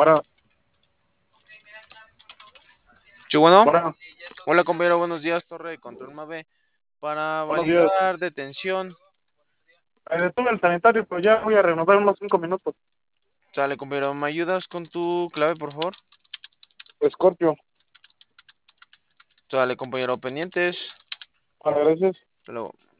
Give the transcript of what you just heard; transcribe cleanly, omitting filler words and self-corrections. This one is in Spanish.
Bueno, Sí, bueno. bueno, Hola, compañero, buenos días, Torre de Control Mave. Para buenos días. validar detención. Detuve el sanitario, pero ya voy a renovar unos 5 minutos. Sale, compañero, ¿me ayudas con tu clave, por favor? Escorpio, Sale, compañero, pendientes. a veces. Hasta luego.